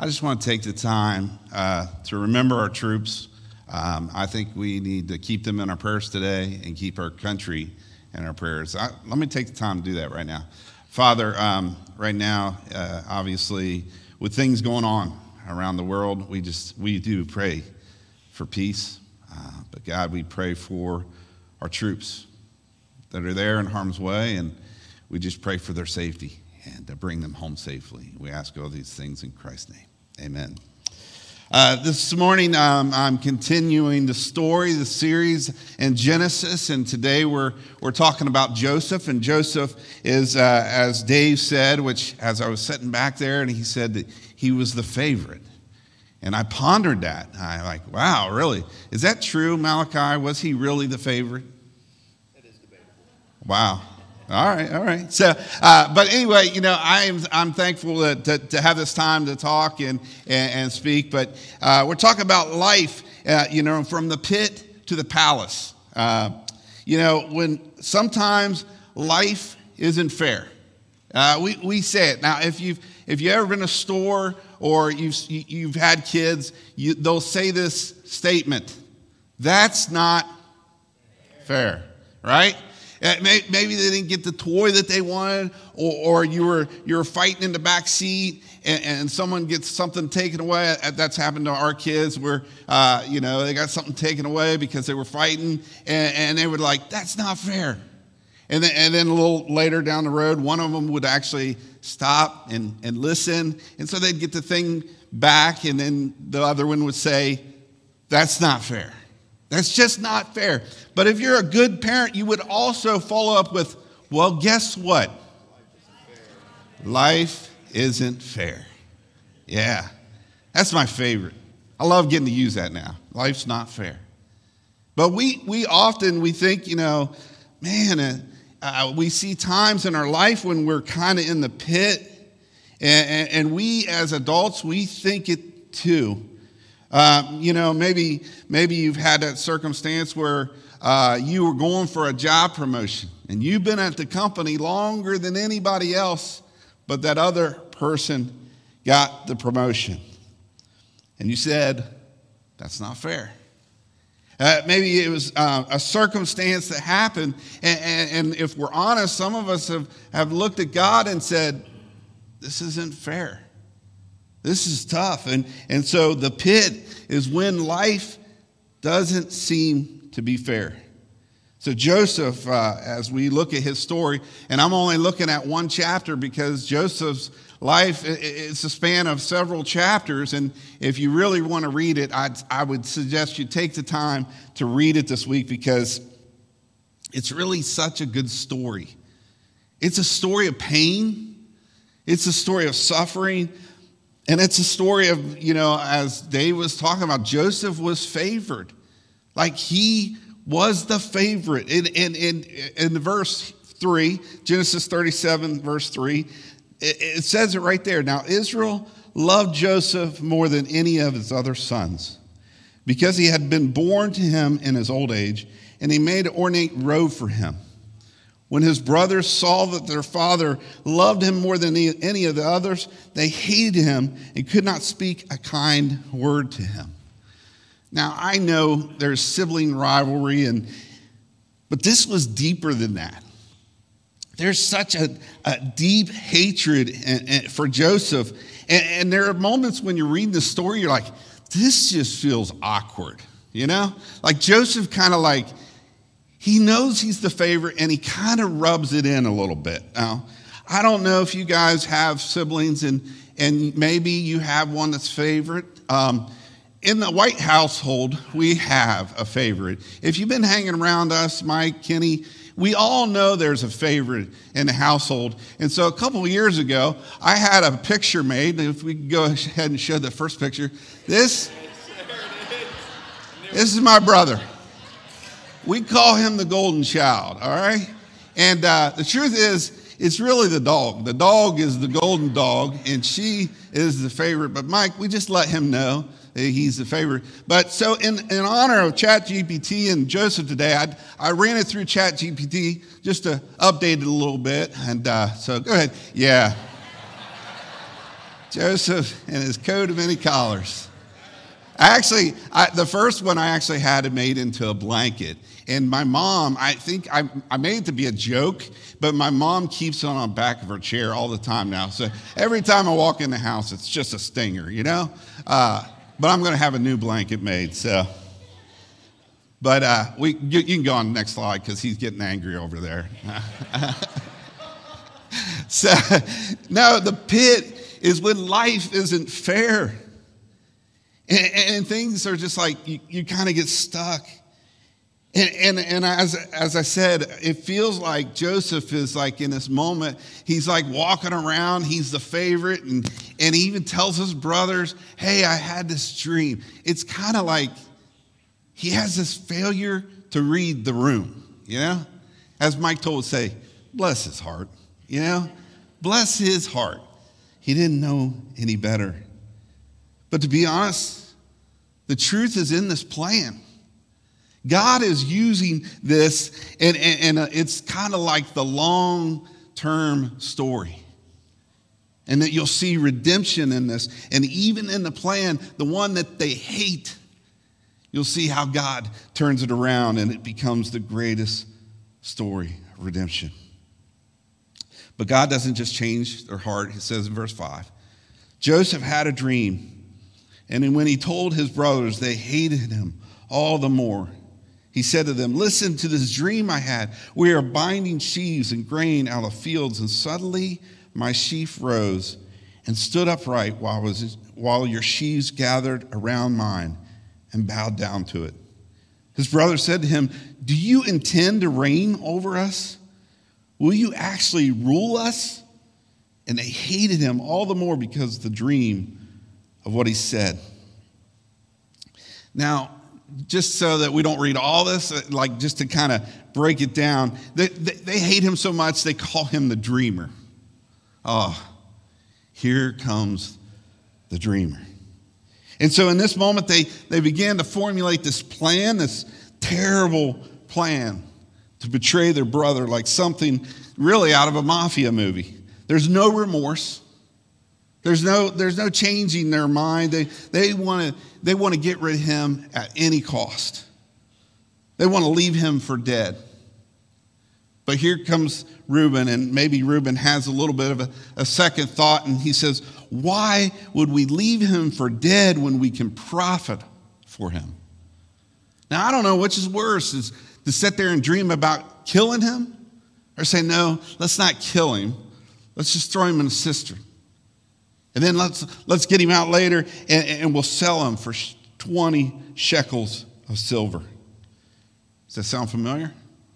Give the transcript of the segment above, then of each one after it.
I just want to take the time to remember our troops. I think we need to keep them in our prayers today and keep our country in our prayers. Let me take the time to do that right now. Father, right now, obviously, with things going on around the world, we do pray for peace. But God, we pray for our troops that are there in harm's way, and we just pray for their safety and to bring them home safely. We ask all these things in Christ's name. Amen. This morning, I'm continuing the series in Genesis, and today we're talking about Joseph. And Joseph is, as Dave said, which as I was sitting back there, and he said that he was the favorite. And I pondered that. I'm like, wow, really? Is that true, Malachi? Was he really the favorite? It is debatable. Wow. All right. So, but anyway, I'm thankful to have this time to talk and speak. But we're talking about life, from the pit to the palace. When sometimes life isn't fair. We say it now. If you've ever been in a store or you've had kids, they'll say this statement: "That's not fair," right? Maybe they didn't get the toy that they wanted, or you were fighting in the back seat and someone gets something taken away. That's happened to our kids where, they got something taken away because they were fighting, and they were like, "That's not fair." And then a little later down the road, one of them would actually stop and listen. And so they'd get the thing back, and then the other one would say, "That's not fair. That's just not fair." But if you're a good parent, you would also follow up with, "Well, guess what? Life isn't fair." Yeah, that's my favorite. I love getting to use that now. Life's not fair. But we often think, we see times in our life when we're kind of in the pit, and we as adults, we think it too. Maybe you've had that circumstance where you were going for a job promotion and you've been at the company longer than anybody else, but that other person got the promotion. And you said, "That's not fair." Maybe it was a circumstance that happened, and if we're honest, some of us have looked at God and said, "This isn't fair. This is tough." And so the pit is when life doesn't seem to be fair. So Joseph, as we look at his story, and I'm only looking at one chapter because Joseph's life, it's a span of several chapters. And if you really want to read it, I would suggest you take the time to read it this week because it's really such a good story. It's a story of pain. It's a story of suffering. And it's a story of, as Dave was talking about, Joseph was favored. Like he was the favorite. In verse 3, Genesis 37, verse 3, it says it right there. "Now Israel loved Joseph more than any of his other sons, because he had been born to him in his old age, and he made an ornate robe for him. When his brothers saw that their father loved him more than any of the others, they hated him and could not speak a kind word to him." Now, I know there's sibling rivalry, but this was deeper than that. There's such a deep hatred for Joseph. And there are moments when you're reading the story, you're like, this just feels awkward, Like Joseph kind of he knows he's the favorite, and he kind of rubs it in a little bit. Now, I don't know if you guys have siblings, and maybe you have one that's favorite. In the White household, we have a favorite. If you've been hanging around us, Mike, Kenny, we all know there's a favorite in the household. And so a couple of years ago, I had a picture made. If we could go ahead and show the first picture. This is my brother. We call him the golden child, all right? And the truth is, it's really the dog. The dog is the golden dog, and she is the favorite. But Mike, we just let him know that he's the favorite. But so in honor of ChatGPT and Joseph today, I ran it through ChatGPT just to update it a little bit. And so go ahead. Yeah. Joseph and his coat of many collars. The first one I actually had it made into a blanket. And my mom, I think I made it to be a joke, but my mom keeps it on the back of her chair all the time now. So every time I walk in the house, it's just a stinger, you know? But I'm going to have a new blanket made, so. But you can go on the next slide because he's getting angry over there. So, no, the pit is when life isn't fair. And things are just like, you kind of get stuck. And as I said, it feels like Joseph is like in this moment, he's like walking around, he's the favorite, and he even tells his brothers, hey, I had this dream. It's kind of like he has this failure to read the room, you know? As Mike Toll would say, bless his heart, you know? Bless his heart. He didn't know any better. But to be honest, the truth is in this plan. God is using this, and it's kind of like the long-term story. And that you'll see redemption in this. And even in the plan, the one that they hate, you'll see how God turns it around and it becomes the greatest story of redemption. But God doesn't just change their heart. It says in verse 5, Joseph had a dream, and when he told his brothers, they hated him all the more. He said to them, listen to this dream I had. We are binding sheaves and grain out of fields, and suddenly my sheaf rose and stood upright while your sheaves gathered around mine and bowed down to it. His brother said to him, do you intend to reign over us? Will you actually rule us? And they hated him all the more because of the dream of what he said. Now, just so that we don't read all this, like just to kind of break it down, they hate him so much they call him the dreamer. Oh, here comes the dreamer. And so in this moment, they began to formulate this plan, this terrible plan to betray their brother like something really out of a mafia movie. There's no remorse. There's no changing their mind. They want to get rid of him at any cost. They want to leave him for dead. But here comes Reuben, and maybe Reuben has a little bit of a second thought, and he says, why would we leave him for dead when we can profit for him? Now, I don't know which is worse, is to sit there and dream about killing him, or say, no, let's not kill him. Let's just throw him in a cistern. And then let's get him out later, and we'll sell him for 20 shekels of silver. Does that sound familiar?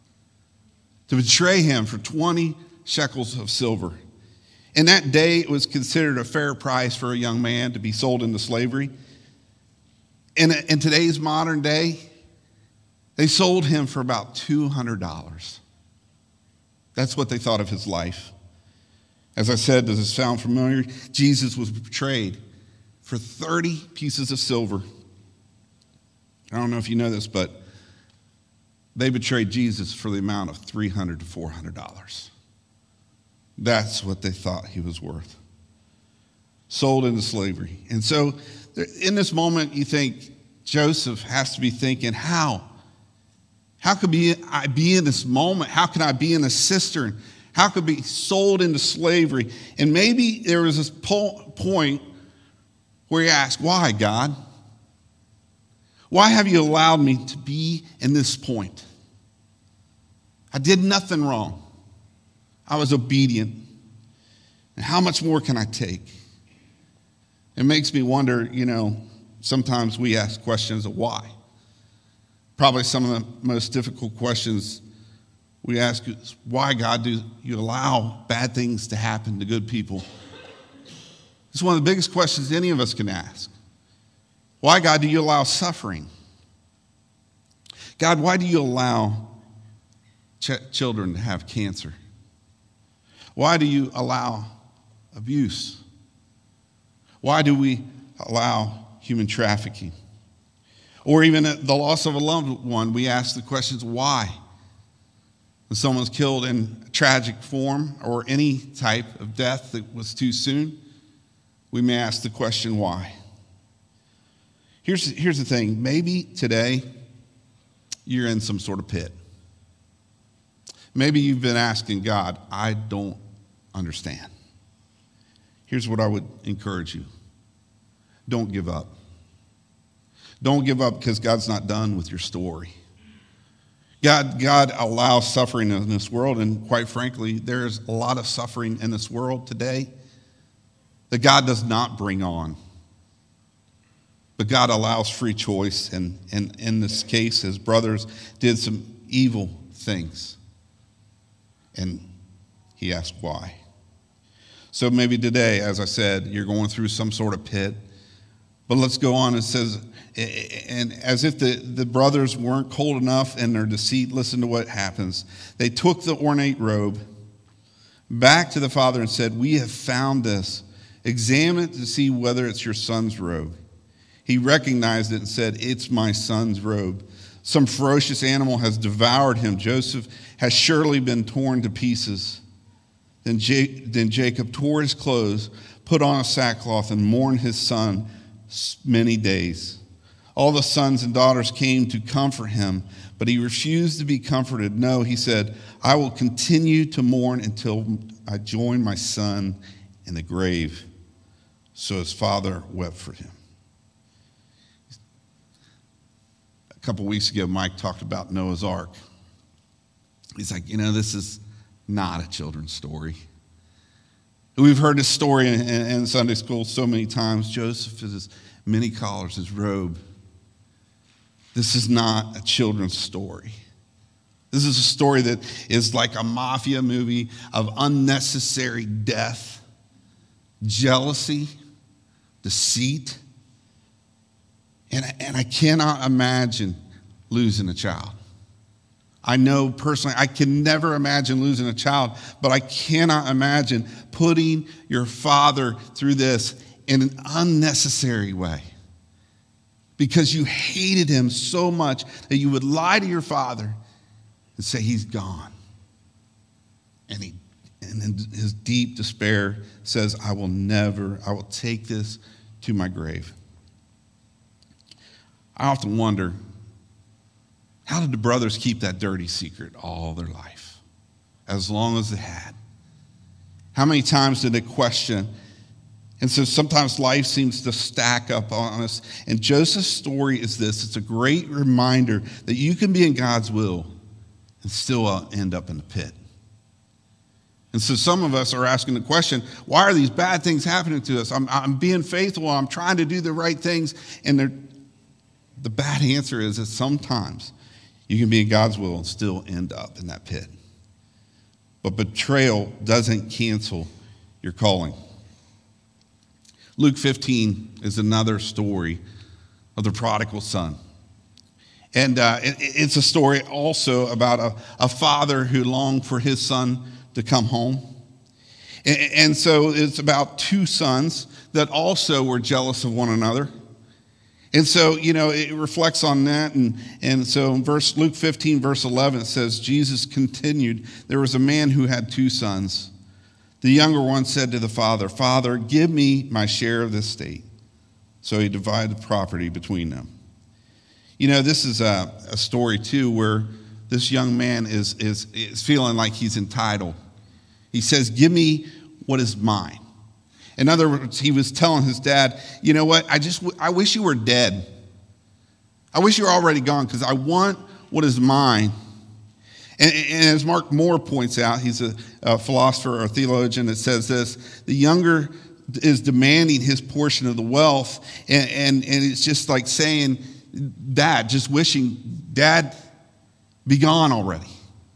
To betray him for 20 shekels of silver. In that day, it was considered a fair price for a young man to be sold into slavery. In today's modern day, they sold him for about $200. That's what they thought of his life. As I said, does it sound familiar? Jesus was betrayed for 30 pieces of silver. I don't know if you know this, but they betrayed Jesus for the amount of $300 to $400. That's what they thought he was worth. Sold into slavery. And so in this moment, you think Joseph has to be thinking, how? How could I be in this moment? How can I be in a cistern? How could I be sold into slavery? And maybe there was this point where he asked, why, God? Why have you allowed me to be in this point? I did nothing wrong. I was obedient. And how much more can I take? It makes me wonder, sometimes we ask questions of why. Probably some of the most difficult questions we ask is, why, God, do you allow bad things to happen to good people? It's one of the biggest questions any of us can ask. Why, God, do you allow suffering? God, why do you allow children to have cancer? Why do you allow abuse? Why do we allow human trafficking? Or even the loss of a loved one, we ask the questions, why? When someone's killed in tragic form or any type of death that was too soon, we may ask the question, why? Here's the thing. Maybe today you're in some sort of pit. Maybe you've been asking God, I don't understand. Here's what I would encourage you. Don't give up. Don't give up because God's not done with your story. God allows suffering in this world, and quite frankly, there's a lot of suffering in this world today that God does not bring on. But God allows free choice, and in this case, his brothers did some evil things. And he asked why. So maybe today, as I said, you're going through some sort of pit. But let's go on. It says, and as if the brothers weren't cold enough in their deceit, listen to what happens. They took the ornate robe back to the father and said, we have found this. Examine it to see whether it's your son's robe. He recognized it and said, it's my son's robe. Some ferocious animal has devoured him. Joseph has surely been torn to pieces. Then Jacob tore his clothes, put on a sackcloth, and mourned his son many days. All the sons and daughters came to comfort him, but he refused to be comforted. No, he said, I will continue to mourn until I join my son in the grave. So his father wept for him. A couple weeks ago, Mike talked about Noah's Ark. He's like, this is not a children's story. We've heard this story in Sunday school so many times. Joseph is his many collars, his robe. This is not a children's story. This is a story that is like a mafia movie of unnecessary death, jealousy, deceit. And I cannot imagine losing a child. I know personally, I can never imagine losing a child, but I cannot imagine putting your father through this in an unnecessary way. Because you hated him so much that you would lie to your father and say he's gone. And in his deep despair says, I will take this to my grave. I often wonder, how did the brothers keep that dirty secret all their life? As long as they had. How many times did they question? And so sometimes life seems to stack up on us. And Joseph's story is this. It's a great reminder that you can be in God's will and still end up in the pit. And so some of us are asking the question, why are these bad things happening to us? I'm being faithful. I'm trying to do the right things. And the bad answer is that sometimes you can be in God's will and still end up in that pit. But betrayal doesn't cancel your calling. Luke 15 is another story of the prodigal son. And it's a story also about a father who longed for his son to come home. And so it's about two sons that also were jealous of one another. And so, it reflects on that. And so in Luke 15, verse 11, it says, Jesus continued, there was a man who had two sons. The younger one said to the father, Father, give me my share of this estate. So he divided the property between them. This is a story, too, where this young man is feeling like he's entitled. He says, give me what is mine. In other words, he was telling his dad, you know what, I wish you were dead. I wish you were already gone because I want what is mine. And as Mark Moore points out, he's a philosopher or theologian that says this, the younger is demanding his portion of the wealth, and it's just like saying, Dad, just wishing, Dad, be gone already.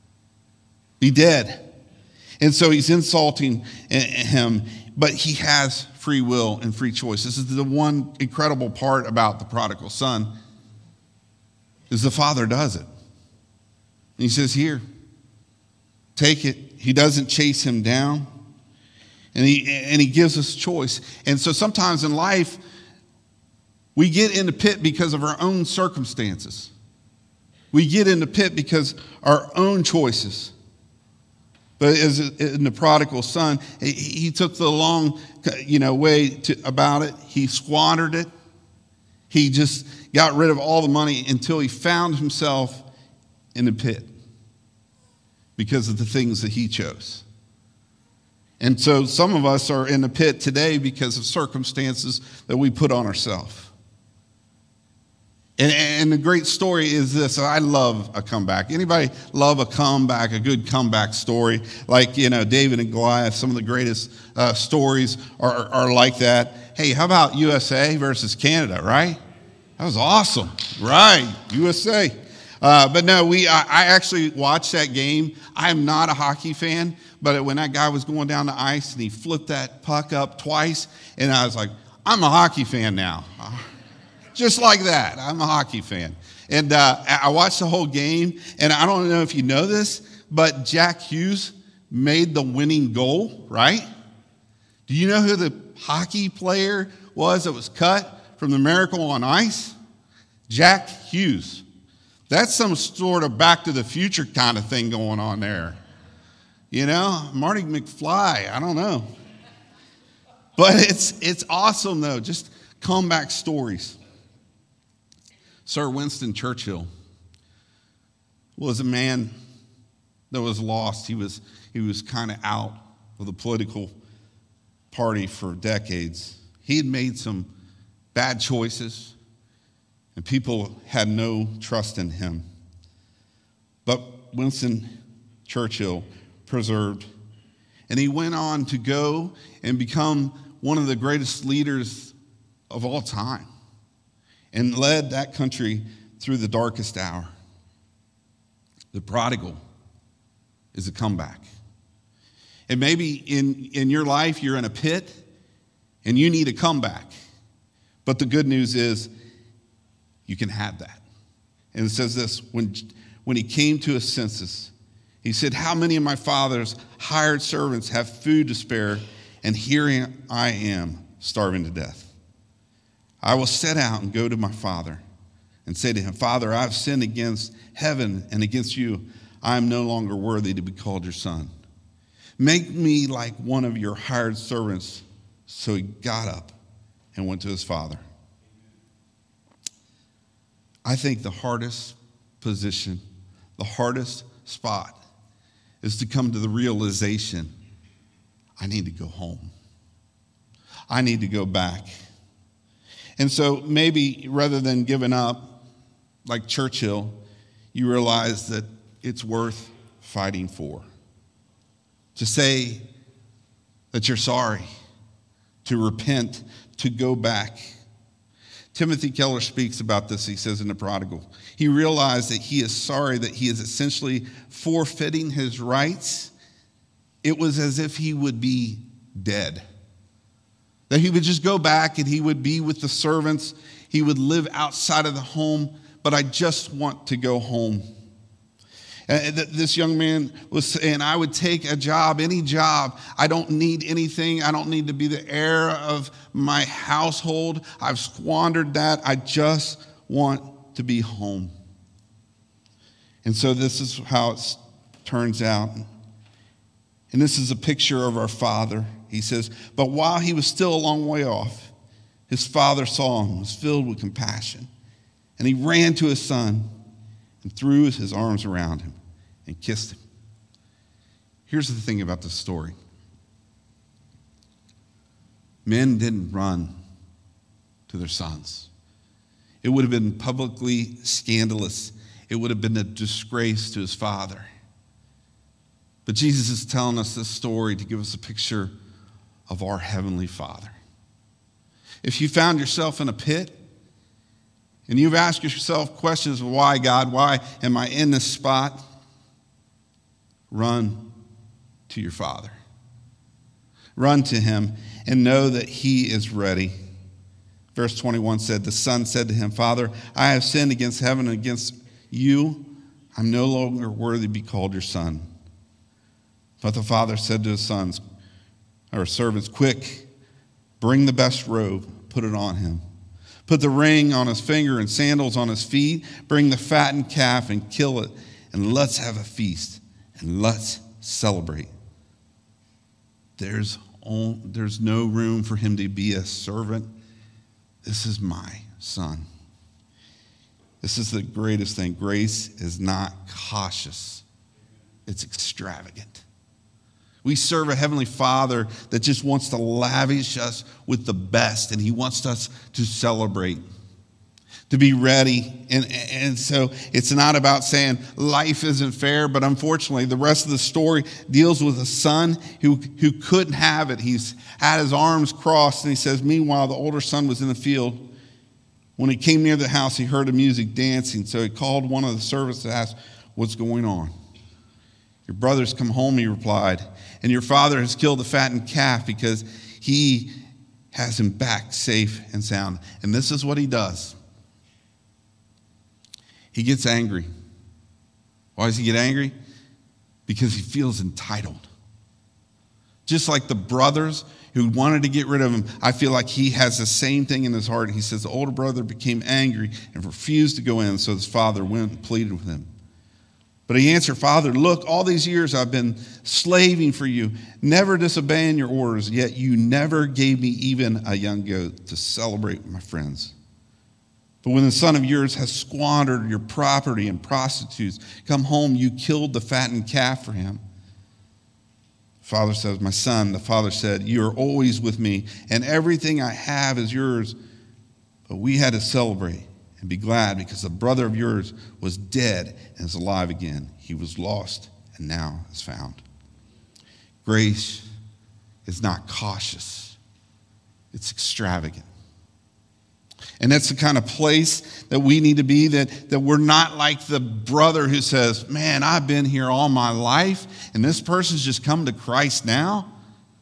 Be dead. And so he's insulting him, but he has free will and free choice. This is the one incredible part about the prodigal son, is the father does it. And he says, here, take it. He doesn't chase him down. And he gives us choice. And so sometimes in life, we get in the pit because of our own circumstances. We get in the pit because our own choices. But as in the prodigal son, he took the long, way about it. He squandered it. He just got rid of all the money until he found himself in the pit because of the things that he chose. And so some of us are in the pit today because of circumstances that we put on ourselves. And the great story is this. I love a comeback. Anybody love a comeback, a good comeback story? Like, David and Goliath, some of the greatest stories are like that. Hey, how about USA versus Canada, right? That was awesome. Right, USA. But no, I actually watched that game. I'm not a hockey fan, but when that guy was going down the ice and he flipped that puck up twice, and I was like, I'm a hockey fan now. Just like that, I'm a hockey fan. And I watched the whole game, and I don't know if you know this, but Jack Hughes made the winning goal, right? Do you know who the hockey player was that was cut from the Miracle on Ice? Jack Hughes. That's some sort of Back to the Future kind of thing going on there. Marty McFly, I don't know. But it's awesome, though, just comeback stories. Sir Winston Churchill was a man that was lost. He was kind of out of the political party for decades. He had made some bad choices, and people had no trust in him. But Winston Churchill persevered, and he went on to go and become one of the greatest leaders of all time, and led that country through the darkest hour. The prodigal is a comeback. And maybe in your life, you're in a pit and you need a comeback. But the good news is you can have that. And it says this, when he came to his senses, he said, how many of my father's hired servants have food to spare, and here I am starving to death? I will set out and go to my father and say to him, Father, I have sinned against heaven and against you. I am no longer worthy to be called your son. Make me like one of your hired servants. So he got up and went to his father. I think the hardest position, the hardest spot is to come to the realization, I need to go home. I need to go back. And so maybe rather than giving up, like Churchill, you realize that it's worth fighting for. To say that you're sorry, to repent, to go back. Timothy Keller speaks about this, he says in The Prodigal. He realized that he is sorry that he is essentially forfeiting his rights. It was as if he would be dead. That he would just go back and he would be with the servants. He would live outside of the home, but I just want to go home. This young man was saying, I would take a job, any job. I don't need anything. I don't need to be the heir of my household. I've squandered that. I just want to be home. And so this is how it turns out. And this is a picture of our Father. He says, but while he was still a long way off, his father saw him, was filled with compassion. And he ran to his son and threw his arms around him and kissed him. Here's the thing about this story. Men didn't run to their sons. It would have been publicly scandalous. It would have been a disgrace to his father. But Jesus is telling us this story to give us a picture of our Heavenly Father. If you found yourself in a pit and you've asked yourself questions of why, God, why am I in this spot? Run to your Father. Run to him and know that he is ready. Verse 21 said, the son said to him, Father, I have sinned against heaven and against you. I'm no longer worthy to be called your son. But the father said to his servants, quick, bring the best robe, put it on him. Put the ring on his finger and sandals on his feet. Bring the fattened calf and kill it, and let's have a feast, and let's celebrate. there's no room for him to be a servant. This is my son. This is the greatest thing. Grace is not cautious. It's extravagant. We serve a heavenly Father that just wants to lavish us with the best, and he wants us to celebrate, to be ready. And so it's not about saying life isn't fair, but unfortunately the rest of the story deals with a son who couldn't have it. He's had his arms crossed, and he says, meanwhile, the older son was in the field. When he came near the house, he heard the music dancing. So he called one of the servants to ask, what's going on? Your brother's come home, he replied, and your father has killed the fattened calf because he has him back safe and sound. And this is what he does. He gets angry. Why does he get angry? Because he feels entitled. Just like the brothers who wanted to get rid of him, I feel like he has the same thing in his heart. He says the older brother became angry and refused to go in, so his father went and pleaded with him. But he answered, Father, look, all these years I've been slaving for you, never disobeying your orders, yet you never gave me even a young goat to celebrate with my friends. But when the son of yours has squandered your property and prostitutes, come home, you killed the fattened calf for him. The father says, my son, the father said, you are always with me, and everything I have is yours. But we had to celebrate and be glad because the brother of yours was dead and is alive again. He was lost and now is found. Grace is not cautious. It's extravagant. And that's the kind of place that we need to be, that we're not like the brother who says, man, I've been here all my life, and this person's just come to Christ now.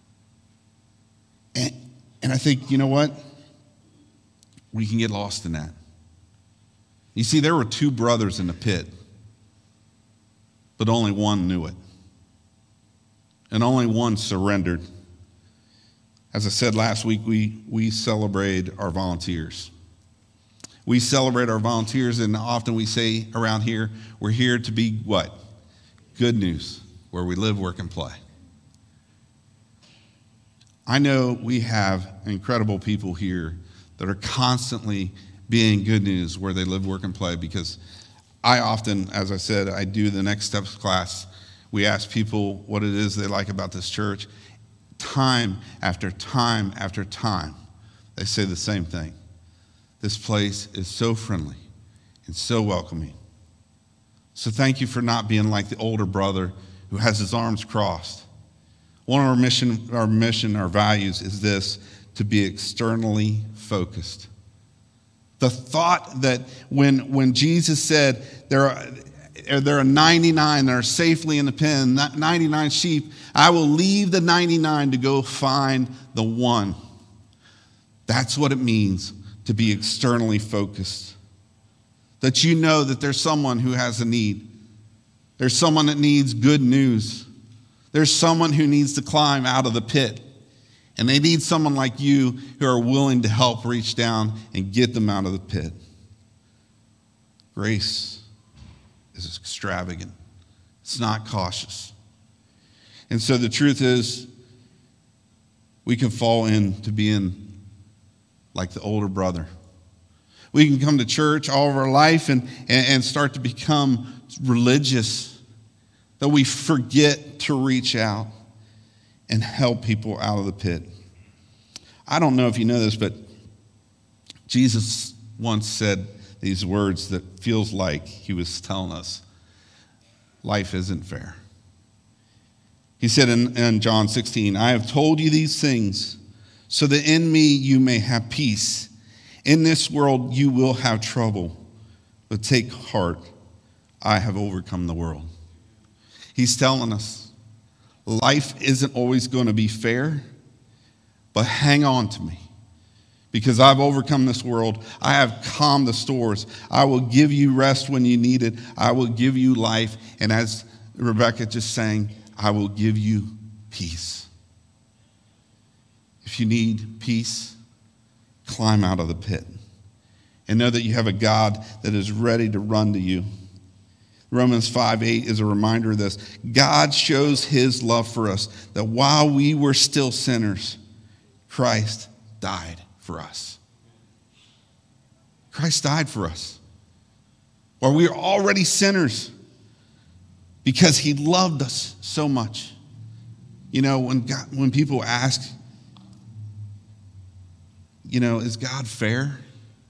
And I think, you know what? We can get lost in that. You see, there were two brothers in the pit, but only one knew it. And only one surrendered. As I said last week, we celebrate our volunteers. We celebrate our volunteers, and often we say around here, we're here to be what? Good news, where we live, work, and play. I know we have incredible people here that are constantly being good news where they live, work, and play, because I often, as I said, I do the Next Steps class. We ask people what it is they like about this church. Time after time after time, they say the same thing. This place is so friendly and so welcoming. So thank you for not being like the older brother who has his arms crossed. One of our mission, our values is this, to be externally focused. The thought that when Jesus said there are 99 that are safely in the pen, 99 sheep, I will leave the 99 to go find the one. That's what it means to be externally focused. That you know that there's someone who has a need. There's someone that needs good news. There's someone who needs to climb out of the pit. And they need someone like you who are willing to help reach down and get them out of the pit. Grace is extravagant. It's not cautious. And so the truth is, we can fall into being like the older brother. We can come to church all of our life and start to become religious, that we forget to reach out and help people out of the pit. I don't know if you know this, but Jesus once said these words that feels like he was telling us life isn't fair. He said in John 16, I have told you these things so that in me you may have peace. In this world you will have trouble, but take heart, I have overcome the world. He's telling us life isn't always going to be fair, but hang on to me. Because I've overcome this world. I have calmed the storms. I will give you rest when you need it. I will give you life. And as Rebecca just sang, I will give you peace. If you need peace, climb out of the pit. And know that you have a God that is ready to run to you. Romans 5:8 is a reminder of this. God shows his love for us, that while we were still sinners, Christ died for us. Christ died for us. While we were already sinners, because he loved us so much. You know, when people ask, you know, is God fair?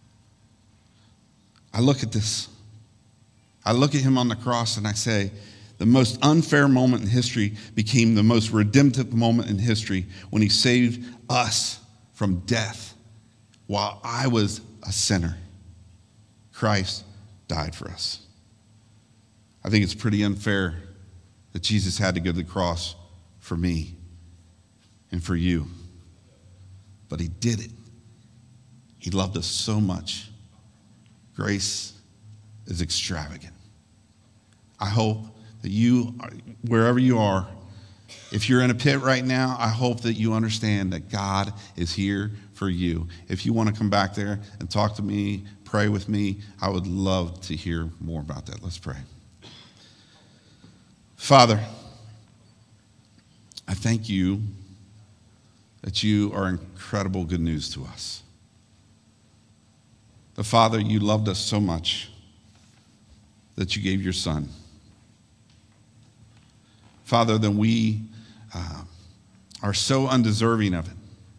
I look at this. I look at him on the cross and I say, the most unfair moment in history became the most redemptive moment in history when he saved us from death while I was a sinner. Christ died for us. I think it's pretty unfair that Jesus had to go to the cross for me and for you. But he did it. He loved us so much. Grace is extravagant. I hope that you, wherever you are, if you're in a pit right now, I hope that you understand that God is here for you. If you want to come back there and talk to me, pray with me, I would love to hear more about that. Let's pray. Father, I thank you that you are incredible good news to us. But Father, you loved us so much that you gave your son. Father, that we are so undeserving of it.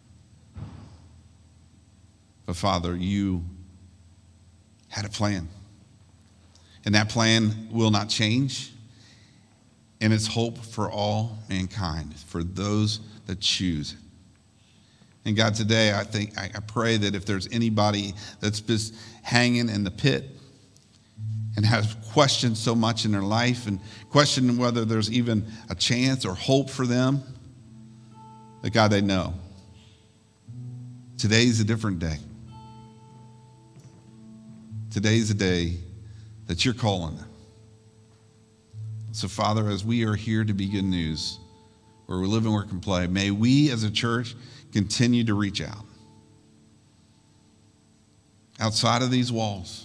But Father, you had a plan. And that plan will not change. And it's hope for all mankind, for those that choose it. And God, today I pray that if there's anybody that's just hanging in the pit and has questioned so much in their life and questioning whether there's even a chance or hope for them, that God, they know today's a different day. Today's a day that you're calling them. So, Father, as we are here to be good news, where we live and work and play, may we as a church continue to reach out. Outside of these walls,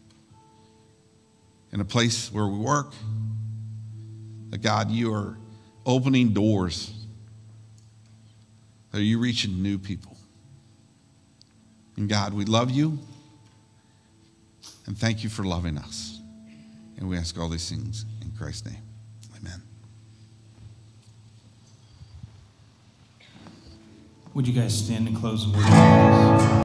in a place where we work, that God, you are opening doors. That you're reaching new people. And God, we love you. And thank you for loving us. And we ask all these things in Christ's name. Amen. Would you guys stand and close the word?